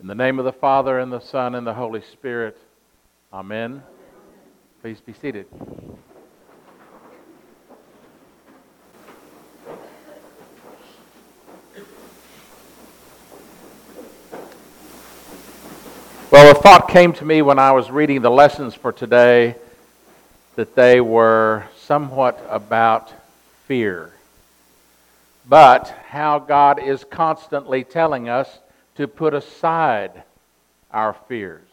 In the name of the Father, and the Son, and the Holy Spirit. Amen. Please be seated. Well, a thought came to me when I was reading the lessons for today that they were somewhat about fear, but how God is constantly telling us to put aside our fears.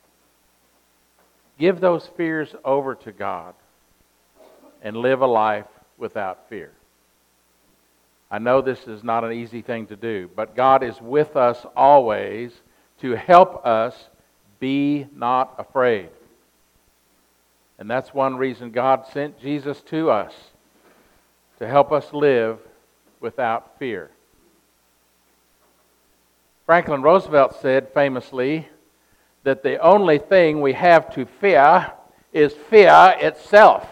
Give those fears over to God and live a life without fear. I know this is not an easy thing to do, but God is with us always to help us be not afraid. And that's one reason God sent Jesus to us, to help us live without fear. Franklin Roosevelt said famously that the only thing we have to fear is fear itself.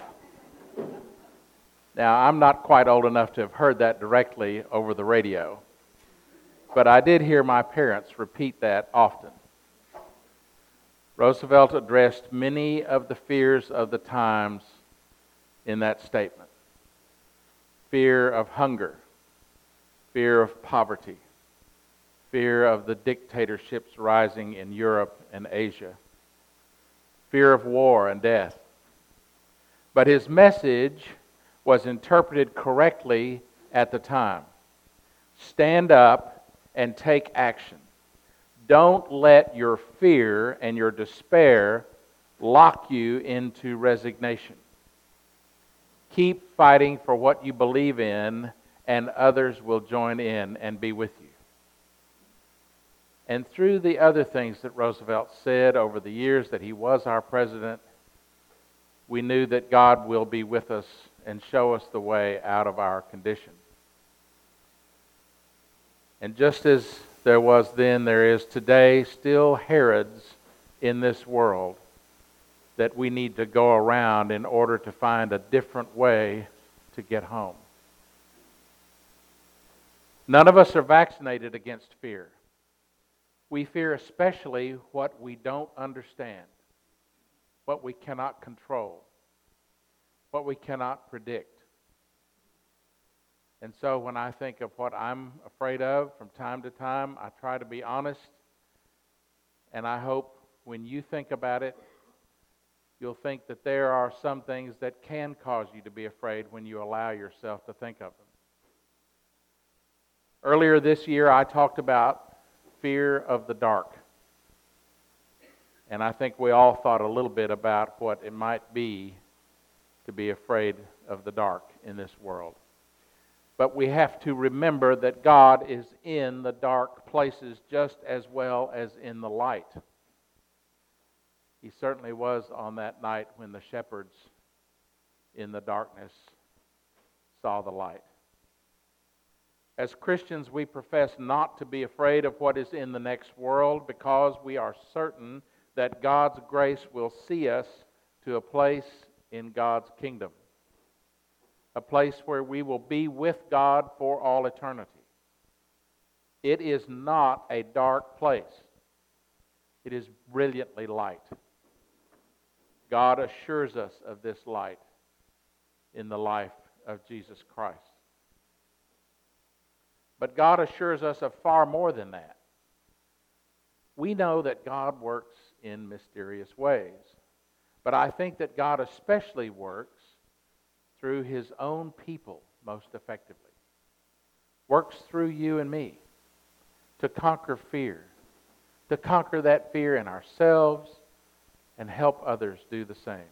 Now, I'm not quite old enough to have heard that directly over the radio, but I did hear my parents repeat that often. Roosevelt addressed many of the fears of the times in that statement. Fear of hunger, fear of poverty, fear of the dictatorships rising in Europe and Asia, fear of war and death. But his message was interpreted correctly at the time. Stand up and take action. Don't let your fear and your despair lock you into resignation. Keep fighting for what you believe in, and others will join in and be with you. And through the other things that Roosevelt said over the years that he was our president, we knew that God will be with us and show us the way out of our condition. And just as there was then, there is today still Herods in this world that we need to go around in order to find a different way to get home. None of us are vaccinated against fear. We fear especially what we don't understand, what we cannot control, what we cannot predict. And so when I think of what I'm afraid of from time to time, I try to be honest, and I hope when you think about it, you'll think that there are some things that can cause you to be afraid when you allow yourself to think of them. Earlier this year, I talked about fear of the dark. And I think we all thought a little bit about what it might be to be afraid of the dark in this world. But we have to remember that God is in the dark places just as well as in the light. He certainly was on that night when the shepherds in the darkness saw the light. As Christians, we profess not to be afraid of what is in the next world because we are certain that God's grace will see us to a place in God's kingdom, a place where we will be with God for all eternity. It is not a dark place. It is brilliantly light. God assures us of this light in the life of Jesus Christ. But God assures us of far more than that. We know that God works in mysterious ways, but I think that God especially works through His own people most effectively. Works through you and me to conquer fear, to conquer that fear in ourselves and help others do the same.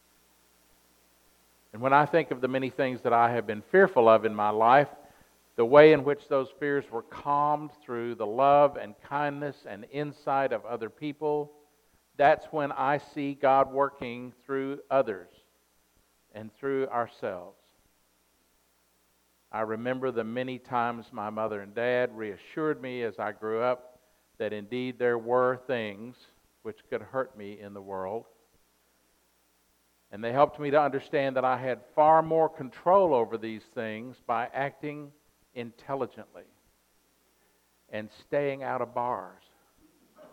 And when I think of the many things that I have been fearful of in my life, the way in which those fears were calmed through the love and kindness and insight of other people, that's when I see God working through others and through ourselves. I remember the many times my mother and dad reassured me as I grew up that indeed there were things which could hurt me in the world. And they helped me to understand that I had far more control over these things by acting intelligently and staying out of bars.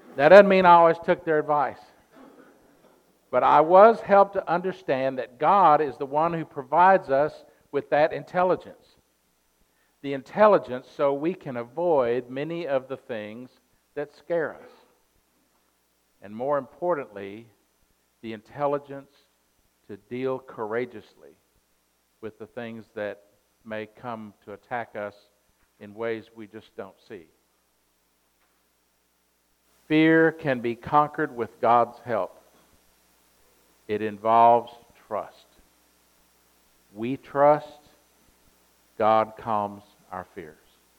That doesn't mean I always took their advice. But I was helped to understand that God is the one who provides us with that intelligence. The intelligence so we can avoid many of the things that scare us. And more importantly, the intelligence to deal courageously with the things that may come to attack us in ways we just don't see. Fear can be conquered with God's help. It involves trust. We trust, God calms our fears.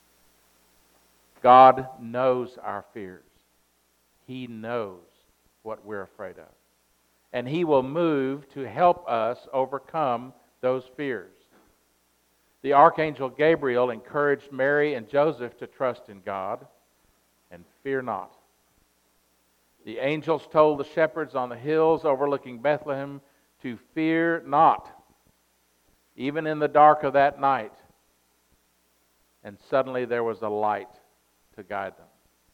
God knows our fears. He knows what we're afraid of. And He will move to help us overcome those fears. The Archangel Gabriel encouraged Mary and Joseph to trust in God and fear not. The angels told the shepherds on the hills overlooking Bethlehem to fear not, even in the dark of that night. And suddenly there was a light to guide them.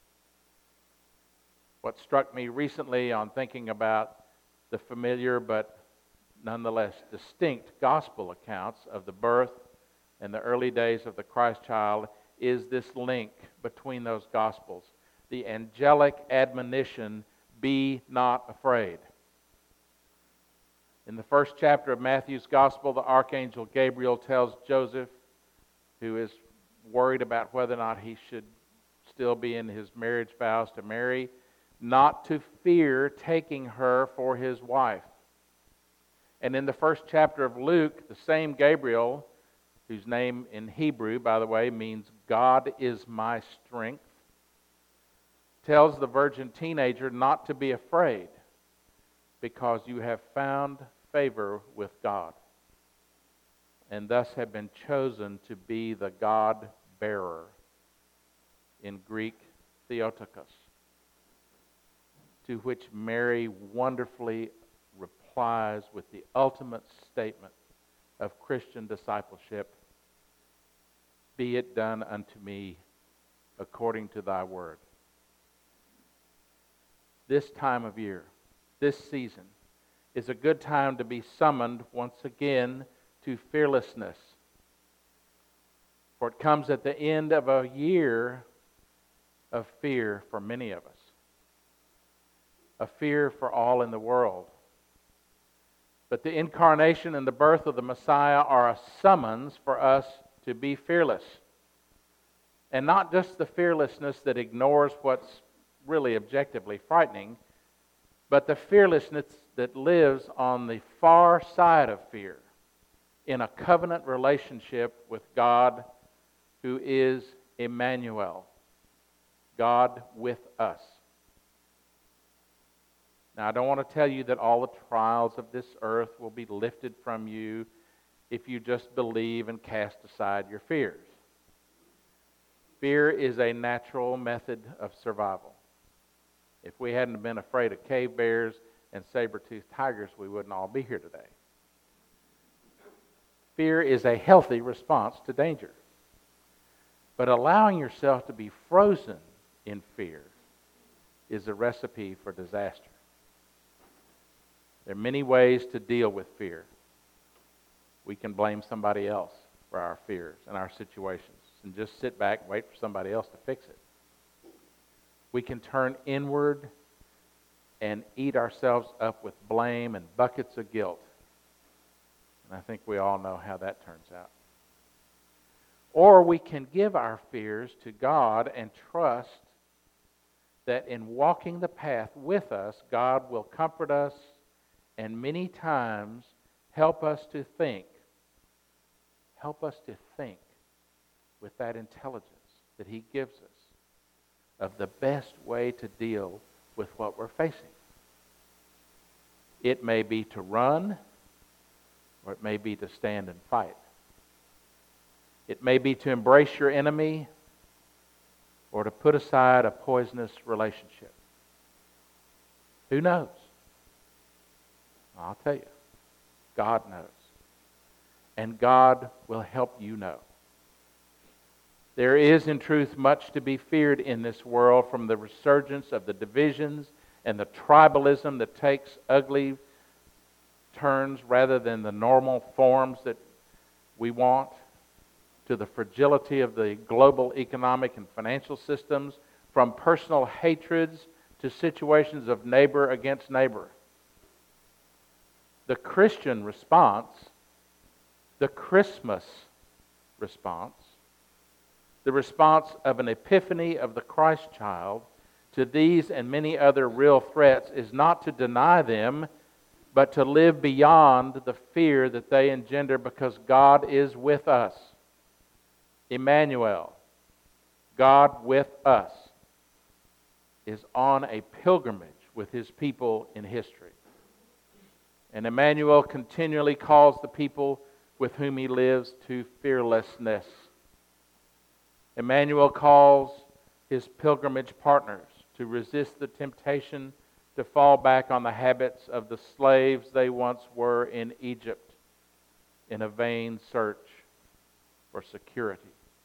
What struck me recently on thinking about the familiar but nonetheless distinct gospel accounts of the birth and the early days of the Christ child is this link between those gospels. The angelic admonition, be not afraid. In the first chapter of Matthew's gospel, the Archangel Gabriel tells Joseph, who is worried about whether or not he should still be in his marriage vows to Mary, not to fear taking her for his wife. And in the first chapter of Luke, the same Gabriel, whose name in Hebrew, by the way, means God is my strength, tells the virgin teenager not to be afraid because you have found favor with God and thus have been chosen to be the God-bearer, in Greek, Theotokos, to which Mary wonderfully replies with the ultimate statement of Christian discipleship, be it done unto me according to thy word. This time of year, this season, is a good time to be summoned once again to fearlessness. For it comes at the end of a year of fear for many of us. A fear for all in the world. But the incarnation and the birth of the Messiah are a summons for us to be fearless. And not just the fearlessness that ignores what's really objectively frightening, but the fearlessness that lives on the far side of fear in a covenant relationship with God, who is Emmanuel, God with us. Now, I don't want to tell you that all the trials of this earth will be lifted from you if you just believe and cast aside your fears. Fear is a natural method of survival. If we hadn't been afraid of cave bears and saber-toothed tigers, we wouldn't all be here today. Fear is a healthy response to danger. But allowing yourself to be frozen in fear is a recipe for disaster. There are many ways to deal with fear. We can blame somebody else for our fears and our situations and just sit back and wait for somebody else to fix it. We can turn inward and eat ourselves up with blame and buckets of guilt. And I think we all know how that turns out. Or we can give our fears to God and trust that in walking the path with us, God will comfort us and many times help us to think with that intelligence that He gives us of the best way to deal with what we're facing. It may be to run, or it may be to stand and fight. It may be to embrace your enemy, or to put aside a poisonous relationship. Who knows? I'll tell you, God knows. And God will help you know. There is, in truth, much to be feared in this world from the resurgence of the divisions and the tribalism that takes ugly turns rather than the normal forms that we want, to the fragility of the global economic and financial systems, from personal hatreds to situations of neighbor against neighbor. The Christian response, the Christmas response, the response of an epiphany of the Christ child to these and many other real threats is not to deny them, but to live beyond the fear that they engender, because God is with us. Emmanuel, God with us, is on a pilgrimage with His people in history. And Emmanuel continually calls the people with whom He lives to fearlessness. Emmanuel calls His pilgrimage partners to resist the temptation to fall back on the habits of the slaves they once were in Egypt in a vain search for security.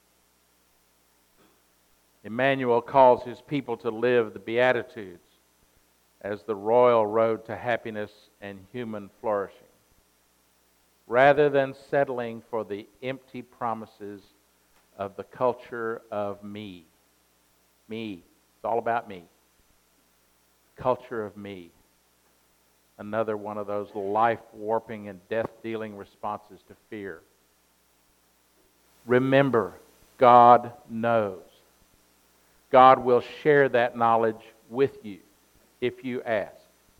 Emmanuel calls His people to live the Beatitudes as the royal road to happiness and human flourishing, rather than settling for the empty promises of the culture of me. Me. It's all about me. Culture of me. Another one of those life-warping and death-dealing responses to fear. Remember, God knows. God will share that knowledge with you if you ask.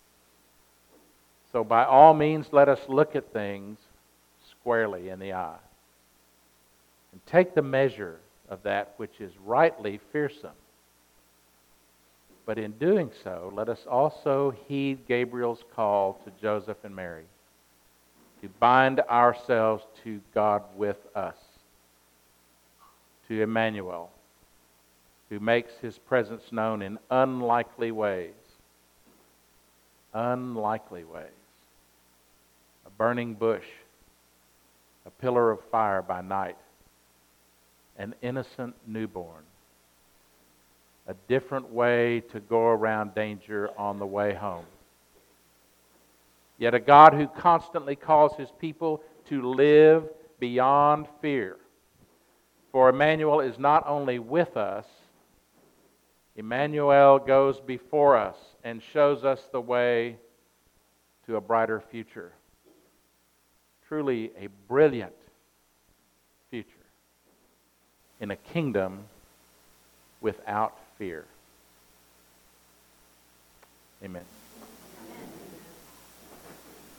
So by all means, let us look at things squarely in the eye and take the measure of that which is rightly fearsome. But in doing so, let us also heed Gabriel's call to Joseph and Mary to bind ourselves to God with us, to Emmanuel, who makes His presence known in unlikely ways. Unlikely ways. A burning bush, a pillar of fire by night, an innocent newborn, a different way to go around danger on the way home. Yet a God who constantly calls His people to live beyond fear. For Emmanuel is not only with us, Emmanuel goes before us and shows us the way to a brighter future. Truly a brilliant future in a kingdom without fear. Amen.